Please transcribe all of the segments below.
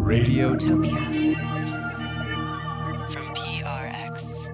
Radiotopia. From PRX.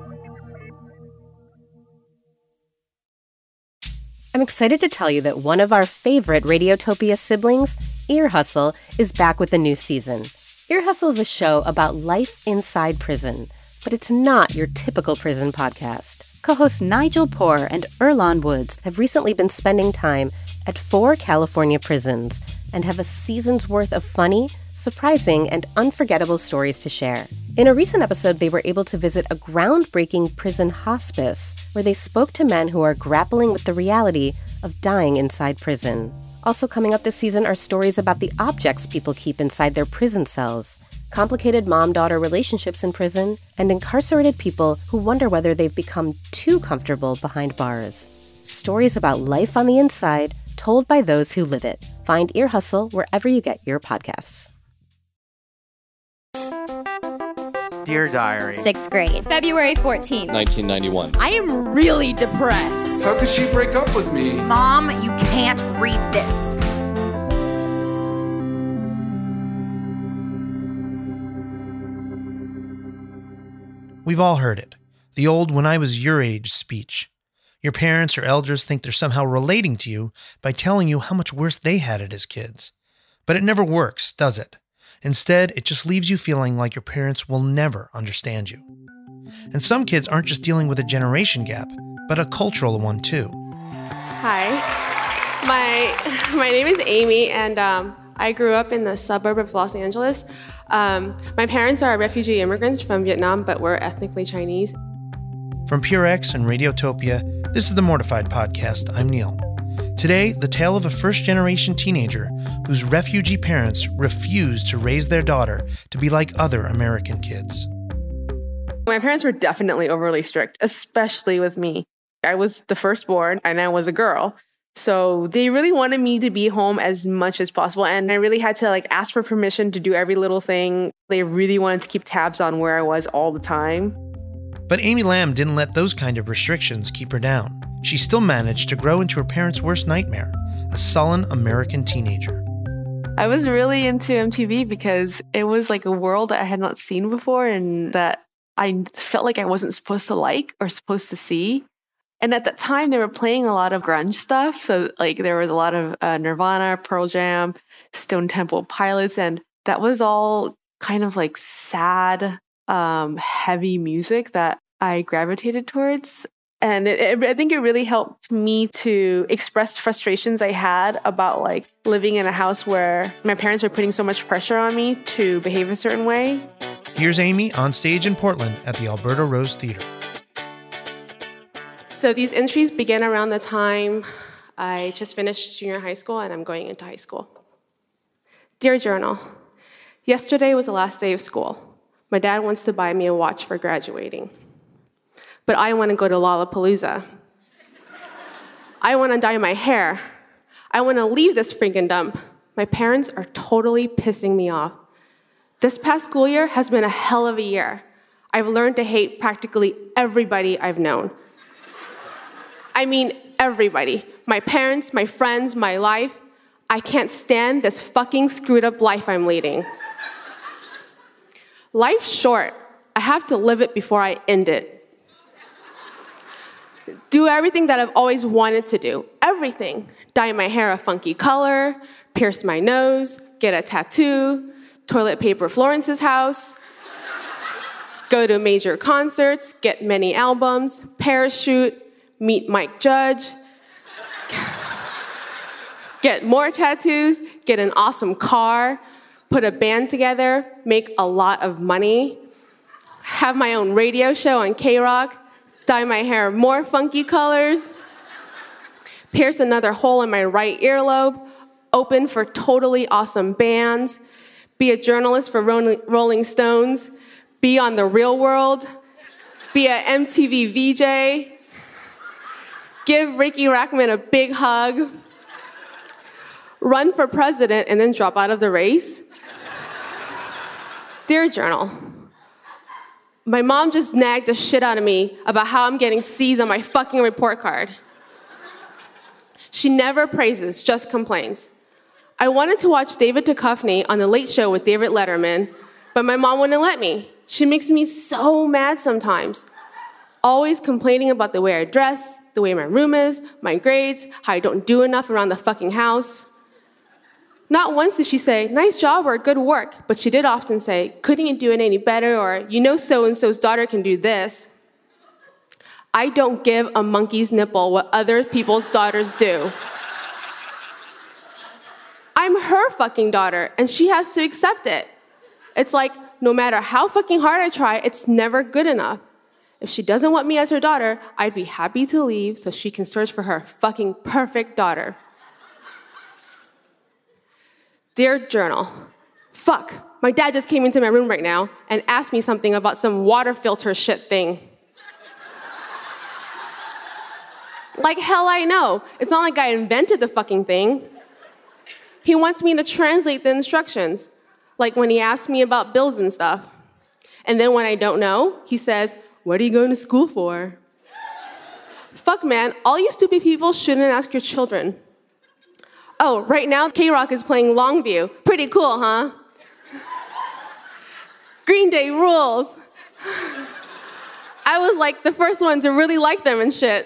I'm excited to tell you that one of our favorite Radiotopia siblings, Ear Hustle, is back with a new season. Ear Hustle is a show about life inside prison, but it's not your typical prison podcast. Co-hosts Nigel Poor and Earlonne Woods have recently been spending time at 4 California prisons and have a season's worth of funny, surprising, and unforgettable stories to share. In a recent episode, they were able to visit a groundbreaking prison hospice where they spoke to men who are grappling with the reality of dying inside prison. Also coming up this season are stories about the objects people keep inside their prison cells, complicated mom-daughter relationships in prison, and incarcerated people who wonder whether they've become too comfortable behind bars. Stories about life on the inside, told by those who live it. Find Ear Hustle wherever you get your podcasts. Dear Diary. 6th grade. February 14th. 1991. I am really depressed. How could she break up with me? Mom, you can't read this. We've all heard it. The old "when I was your age" speech. Your parents or elders think they're somehow relating to you by telling you how much worse they had it as kids. But it never works, does it? Instead, it just leaves you feeling like your parents will never understand you. And some kids aren't just dealing with a generation gap, but a cultural one too. Hi, my name is Amy, and I grew up in the suburb of Los Angeles. My parents are refugee immigrants from Vietnam, but we're ethnically Chinese. From PRX and Radiotopia, this is the Mortified Podcast. I'm Neil. Today, the tale of a first-generation teenager whose refugee parents refused to raise their daughter to be like other American kids. My parents were definitely overly strict, especially with me. I was the firstborn, and I was a girl. So they really wanted me to be home as much as possible. And I really had to ask for permission to do every little thing. They really wanted to keep tabs on where I was all the time. But Amy Lamb didn't let those kind of restrictions keep her down. She still managed to grow into her parents' worst nightmare, a sullen American teenager. I was really into MTV because it was like a world that I had not seen before and that I felt like I wasn't supposed to like or supposed to see. And at that time, they were playing a lot of grunge stuff. So there was a lot of Nirvana, Pearl Jam, Stone Temple Pilots, and that was all kind of sad, heavy music that I gravitated towards. And I think it really helped me to express frustrations I had about living in a house where my parents were putting so much pressure on me to behave a certain way. Here's Amy on stage in Portland at the Alberta Rose Theatre. So these entries begin around the time I just finished junior high school and I'm going into high school. Dear Journal, yesterday was the last day of school. My dad wants to buy me a watch for graduating. But I want to go to Lollapalooza. I want to dye my hair. I want to leave this freaking dump. My parents are totally pissing me off. This past school year has been a hell of a year. I've learned to hate practically everybody I've known. I mean, everybody. My parents, my friends, my life. I can't stand this fucking screwed up life I'm leading. Life's short. I have to live it before I end it. Do everything that I've always wanted to do. Everything. Dye my hair a funky color, pierce my nose, get a tattoo, toilet paper Florence's house, go to major concerts, get many albums, parachute, meet Mike Judge, get more tattoos, get an awesome car, put a band together, make a lot of money, have my own radio show on K-Rock, dye my hair more funky colors, pierce another hole in my right earlobe, open for totally awesome bands, be a journalist for Rolling Stones, be on The Real World, be an MTV VJ, give Ricky Rackman a big hug, run for president, and then drop out of the race. Dear Journal, my mom just nagged the shit out of me about how I'm getting C's on my fucking report card. She never praises, just complains. I wanted to watch David Duchovny on The Late Show with David Letterman, but my mom wouldn't let me. She makes me so mad sometimes. Always complaining about the way I dress, the way my room is, my grades, how I don't do enough around the fucking house. Not once did she say, nice job or good work, but she did often say, couldn't you do it any better, or you know so-and-so's daughter can do this. I don't give a monkey's nipple what other people's daughters do. I'm her fucking daughter, and she has to accept it. It's like, no matter how fucking hard I try, it's never good enough. If she doesn't want me as her daughter, I'd be happy to leave so she can search for her fucking perfect daughter. Dear Journal, fuck, my dad just came into my room right now and asked me something about some water filter shit thing. Like hell I know. It's not like I invented the fucking thing. He wants me to translate the instructions, like when he asks me about bills and stuff. And then when I don't know, he says, what are you going to school for? Fuck, man, all you stupid people shouldn't ask your children. Oh, right now, K-Rock is playing Longview. Pretty cool, huh? Green Day rules. I was like the first one to really like them and shit.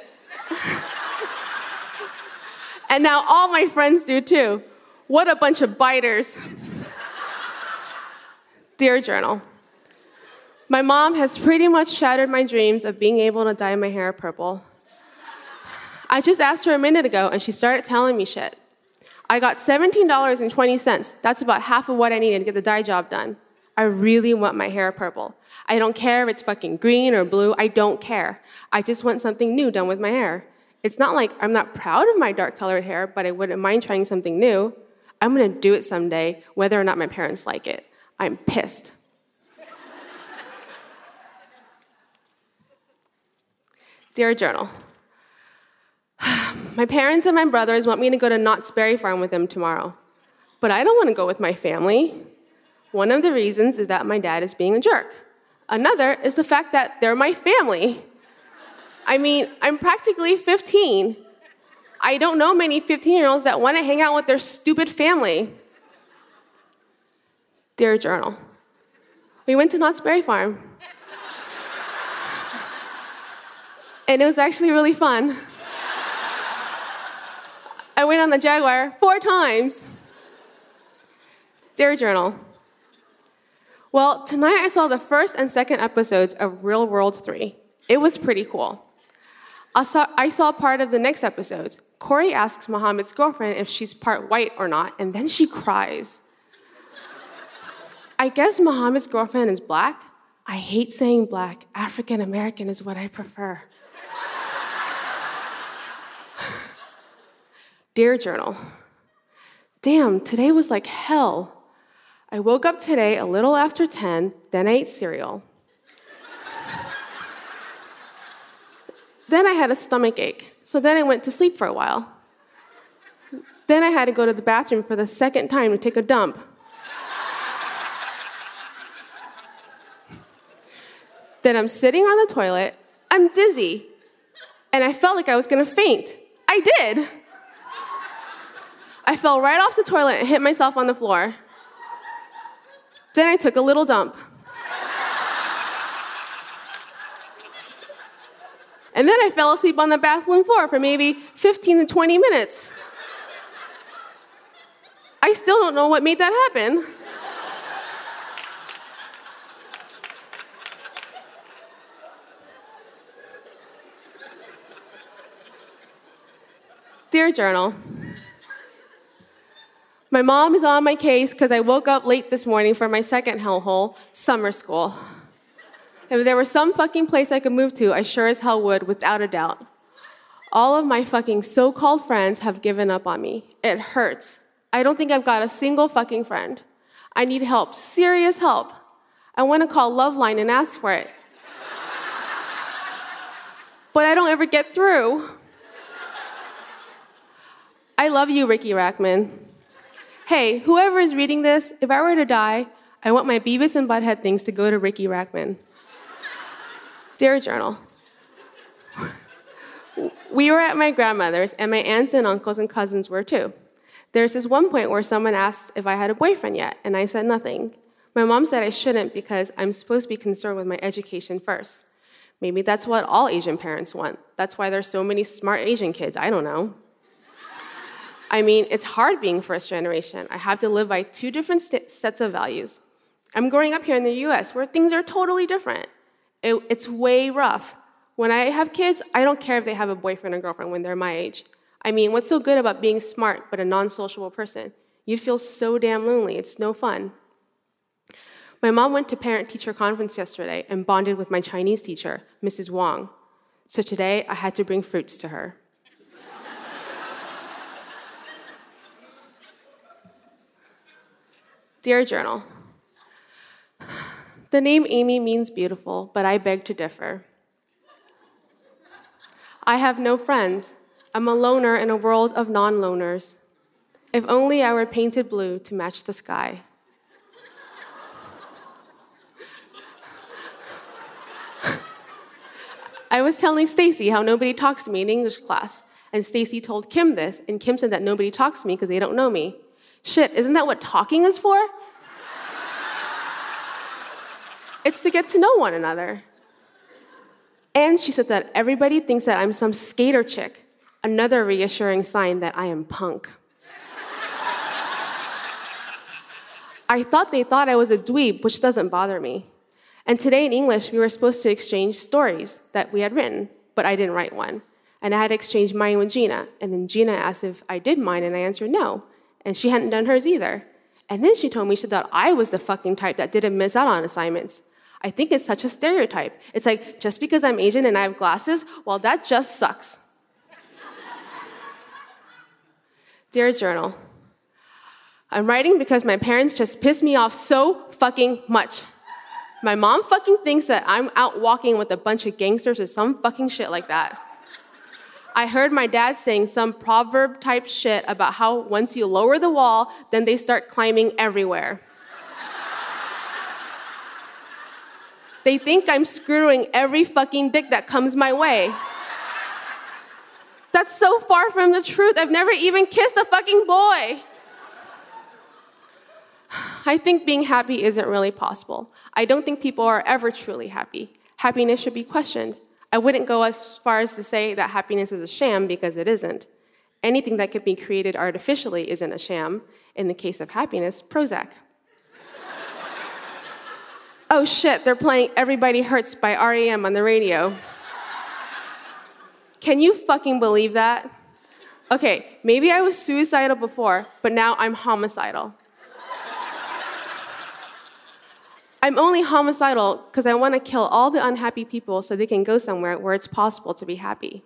And now all my friends do too. What a bunch of biters. Dear Journal, my mom has pretty much shattered my dreams of being able to dye my hair purple. I just asked her a minute ago and she started telling me shit. I got $17.20. That's about half of what I needed to get the dye job done. I really want my hair purple. I don't care if it's fucking green or blue. I don't care. I just want something new done with my hair. It's not like I'm not proud of my dark colored hair, but I wouldn't mind trying something new. I'm gonna do it someday, whether or not my parents like it. I'm pissed. Dear Journal, my parents and my brothers want me to go to Knott's Berry Farm with them tomorrow, but I don't want to go with my family. One of the reasons is that my dad is being a jerk. Another is the fact that they're my family. I mean, I'm practically 15. I don't know many 15-year-olds that want to hang out with their stupid family. Dear Journal, we went to Knott's Berry Farm. And it was actually really fun. I went on the Jaguar 4 times. Dear Journal, well, tonight I saw the first and second episodes of Real World 3. It was pretty cool. I saw part of the next episodes. Corey asks Muhammad's girlfriend if she's part white or not, and then she cries. I guess Muhammad's girlfriend is black. I hate saying black. African American is what I prefer. Dear Journal, damn, today was like hell. I woke up today a little after 10, then I ate cereal. Then I had a stomach ache, so then I went to sleep for a while. Then I had to go to the bathroom for the second time to take a dump. Then I'm sitting on the toilet, I'm dizzy, and I felt like I was gonna faint. I did. I fell right off the toilet and hit myself on the floor. Then I took a little dump. And then I fell asleep on the bathroom floor for maybe 15 to 20 minutes. I still don't know what made that happen. Dear Journal, my mom is on my case because I woke up late this morning for my second hellhole, summer school. If there was some fucking place I could move to, I sure as hell would, without a doubt. All of my fucking so-called friends have given up on me. It hurts. I don't think I've got a single fucking friend. I need help, serious help. I want to call Loveline and ask for it. But I don't ever get through. I love you, Ricky Rackman. Hey, whoever is reading this, if I were to die, I want my Beavis and Butthead things to go to Ricky Rackman. Dear Journal, we were at my grandmother's, and my aunts and uncles and cousins were too. There's this one point where someone asked if I had a boyfriend yet, and I said nothing. My mom said I shouldn't because I'm supposed to be concerned with my education first. Maybe that's what all Asian parents want. That's why there's so many smart Asian kids. I don't know. I mean, it's hard being first generation. I have to live by two different sets of values. I'm growing up here in the US where things are totally different. It's way rough. When I have kids, I don't care if they have a boyfriend or girlfriend when they're my age. I mean, what's so good about being smart but a non-sociable person? You'd feel so damn lonely. It's no fun. My mom went to parent-teacher conference yesterday and bonded with my Chinese teacher, Mrs. Wong. So today, I had to bring fruits to her. Dear Journal, the name Amy means beautiful, but I beg to differ. I have no friends. I'm a loner in a world of non-loners. If only I were painted blue to match the sky. I was telling Stacy how nobody talks to me in English class, and Stacy told Kim this, and Kim said that nobody talks to me because they don't know me. Shit, isn't that what talking is for? It's to get to know one another. And she said that everybody thinks that I'm some skater chick, another reassuring sign that I am punk. I thought they thought I was a dweeb, which doesn't bother me. And today in English, we were supposed to exchange stories that we had written, but I didn't write one. And I had to exchange mine with Gina, and then Gina asked if I did mine, and I answered no. And she hadn't done hers either. And then she told me she thought I was the fucking type that didn't miss out on assignments. I think it's such a stereotype. It's like, just because I'm Asian and I have glasses, well, that just sucks. Dear Journal, I'm writing because my parents just piss me off so fucking much. My mom fucking thinks that I'm out walking with a bunch of gangsters or some fucking shit like that. I heard my dad saying some proverb type shit about how once you lower the wall, then they start climbing everywhere. They think I'm screwing every fucking dick that comes my way. That's so far from the truth. I've never even kissed a fucking boy. I think being happy isn't really possible. I don't think people are ever truly happy. Happiness should be questioned. I wouldn't go as far as to say that happiness is a sham because it isn't. Anything that can be created artificially isn't a sham. In the case of happiness, Prozac. Oh shit, they're playing Everybody Hurts by R.E.M. on the radio. Can you fucking believe that? Okay, maybe I was suicidal before, but now I'm homicidal. I'm only homicidal because I want to kill all the unhappy people so they can go somewhere where it's possible to be happy.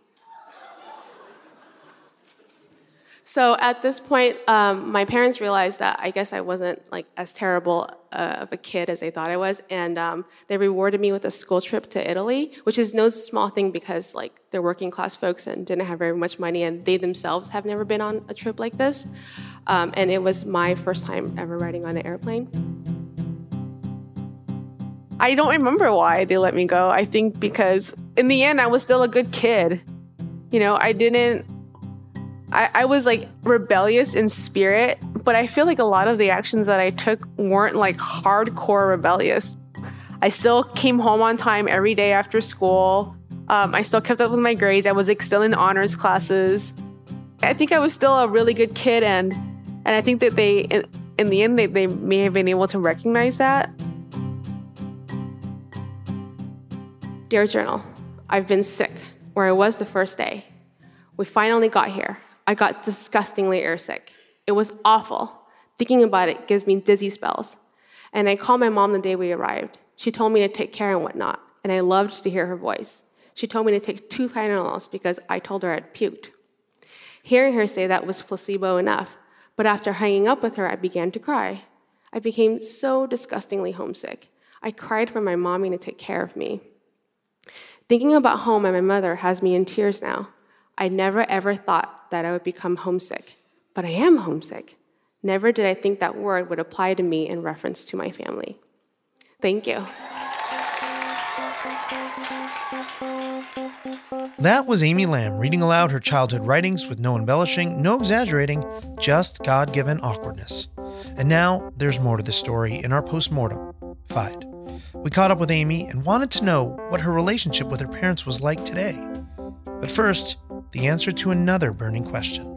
So at this point, my parents realized that I guess I wasn't like as terrible of a kid as they thought I was, and they rewarded me with a school trip to Italy, which is no small thing because like they're working class folks and didn't have very much money, and they themselves have never been on a trip like this. And it was my first time ever riding on an airplane. I don't remember why they let me go. I think because in the end, I was still a good kid. You know, I was like rebellious in spirit, but I feel like a lot of the actions that I took weren't like hardcore rebellious. I still came home on time every day after school. I still kept up with my grades. I was like still in honors classes. I think I was still a really good kid, and I think that they, in the end, they may have been able to recognize that. Dear Journal, I've been sick, or I was the first day. We finally got here. I got disgustingly airsick. It was awful. Thinking about it gives me dizzy spells. And I called my mom the day we arrived. She told me to take care and whatnot, and I loved to hear her voice. She told me to take 2 Tylenols because I told her I'd puked. Hearing her say that was placebo enough, but after hanging up with her, I began to cry. I became so disgustingly homesick. I cried for my mommy to take care of me. Thinking about home and my mother has me in tears now. I never ever thought that I would become homesick, but I am homesick. Never did I think that word would apply to me in reference to my family. Thank you. That was Amy Lamb reading aloud her childhood writings with no embellishing, no exaggerating, just God-given awkwardness. And now there's more to the story in our postmortem, Fied. We caught up with Amy and wanted to know what her relationship with her parents was like today. But first, the answer to another burning question.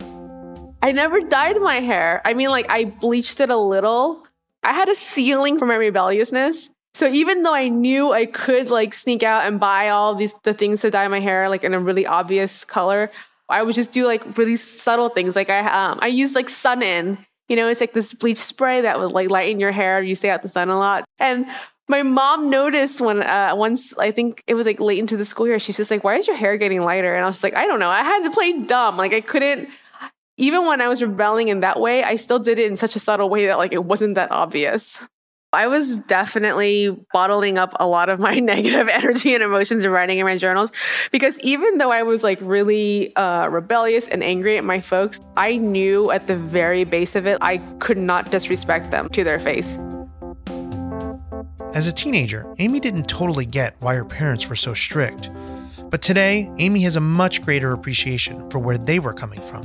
I never dyed my hair. I mean, like, I bleached it a little. I had a ceiling for my rebelliousness. So even though I knew I could like sneak out and buy all the things to dye my hair like in a really obvious color, I would just do like really subtle things. Like I used like Sun-In. You know, it's like this bleach spray that would like lighten your hair. You stay out the sun a lot. And my mom noticed when once, I think it was like late into the school year, she's just like, why is your hair getting lighter? And I was like, I don't know. I had to play dumb. Like I couldn't, even when I was rebelling in that way, I still did it in such a subtle way that like it wasn't that obvious. I was definitely bottling up a lot of my negative energy and emotions and writing in my journals because even though I was like really rebellious and angry at my folks, I knew at the very base of it, I could not disrespect them to their face. As a teenager, Amy didn't totally get why her parents were so strict. But today, Amy has a much greater appreciation for where they were coming from.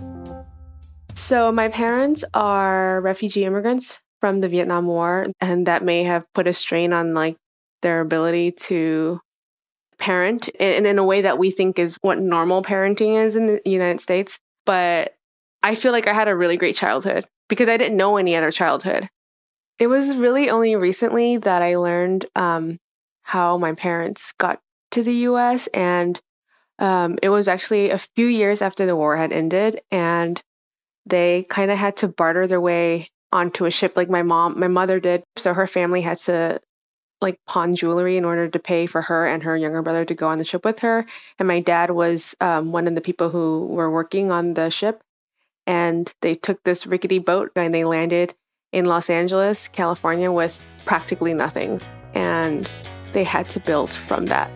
So my parents are refugee immigrants from the Vietnam War, and that may have put a strain on like their ability to parent in a way that we think is what normal parenting is in the United States. But I feel like I had a really great childhood because I didn't know any other childhood. It was really only recently that I learned how my parents got to the U.S. and it was actually a few years after the war had ended, and they kind of had to barter their way onto a ship like my mother did. So her family had to like pawn jewelry in order to pay for her and her younger brother to go on the ship with her. And my dad was one of the people who were working on the ship. And they took this rickety boat and they landed in Los Angeles, California with practically nothing. And they had to build from that.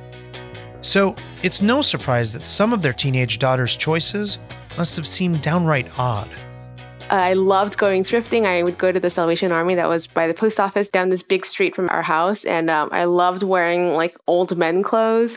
So it's no surprise that some of their teenage daughter's choices must have seemed downright odd. I loved going thrifting. I would go to the Salvation Army that was by the post office down this big street from our house. And I loved wearing like old men clothes.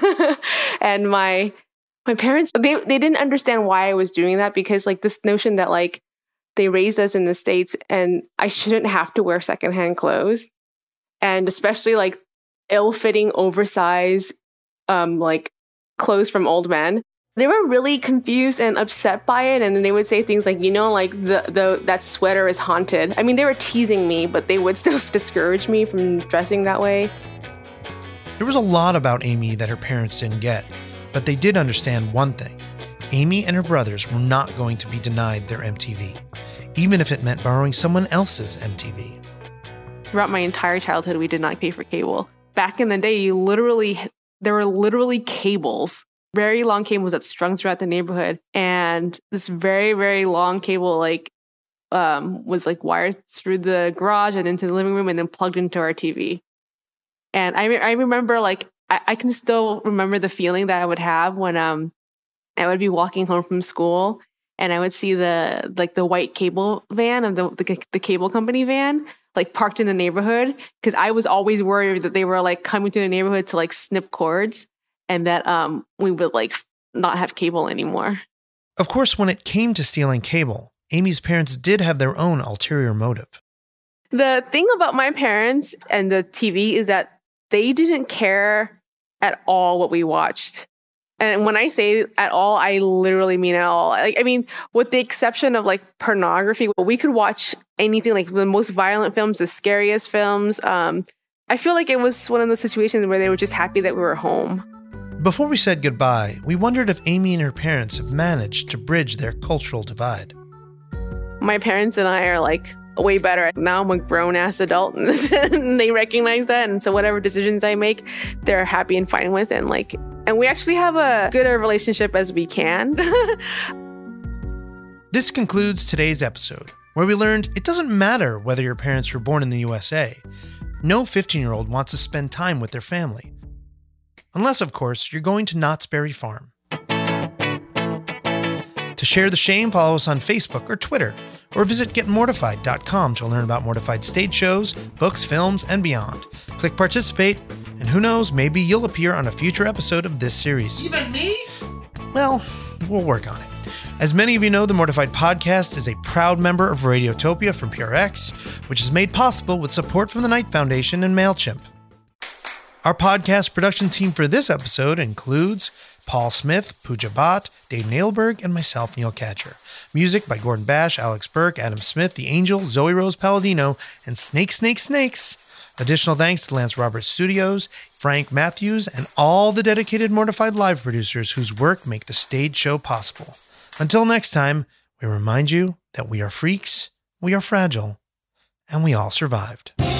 And my parents, they didn't understand why I was doing that because like this notion that like they raised us in the States and I shouldn't have to wear secondhand clothes. And especially like ill-fitting, oversized like clothes from old men. They were really confused and upset by it. And then they would say things like, you know, like that sweater is haunted. I mean, they were teasing me, but they would still discourage me from dressing that way. There was a lot about Amy that her parents didn't get, but they did understand one thing. Amy and her brothers were not going to be denied their MTV, even if it meant borrowing someone else's MTV. Throughout my entire childhood, we did not pay for cable. Back in the day, there were literally cables. Very long cables that strung throughout the neighborhood. And this very, very long cable was like wired through the garage and into the living room and then plugged into our TV. And I remember like, I can still remember the feeling that I would have when I would be walking home from school and I would see the white cable van of the cable company van like parked in the neighborhood because I was always worried that they were like coming to the neighborhood to like snip cords. And that we would like not have cable anymore. Of course, when it came to stealing cable, Amy's parents did have their own ulterior motive. The thing about my parents and the TV is that they didn't care at all what we watched. And when I say at all, I literally mean at all. Like, I mean, with the exception of like pornography, we could watch anything, like the most violent films, the scariest films. I feel like it was one of those situations where they were just happy that we were home. Before we said goodbye, we wondered if Amy and her parents have managed to bridge their cultural divide. My parents and I are like way better. Now I'm a grown-ass adult and they recognize that. And so whatever decisions I make, they're happy and fine with. And we actually have a good relationship as we can. This concludes today's episode, where we learned it doesn't matter whether your parents were born in the USA. No 15-year-old wants to spend time with their family. Unless, of course, you're going to Knott's Berry Farm. To share the shame, follow us on Facebook or Twitter, or visit getmortified.com to learn about Mortified stage shows, books, films, and beyond. Click participate, and who knows, maybe you'll appear on a future episode of this series. Even me? Well, we'll work on it. As many of you know, the Mortified Podcast is a proud member of Radiotopia from PRX, which is made possible with support from the Knight Foundation and MailChimp. Our podcast production team for this episode includes Paul Smith, Pooja Bhatt, Dave Nailberg, and myself, Neil Katcher. Music by Gordon Bash, Alex Burke, Adam Smith, The Angel, Zoe Rose Palladino, and Snakes. Additional thanks to Lance Roberts Studios, Frank Matthews, and all the dedicated Mortified Live producers whose work make the stage show possible. Until next time, we remind you that we are freaks, we are fragile, and we all survived.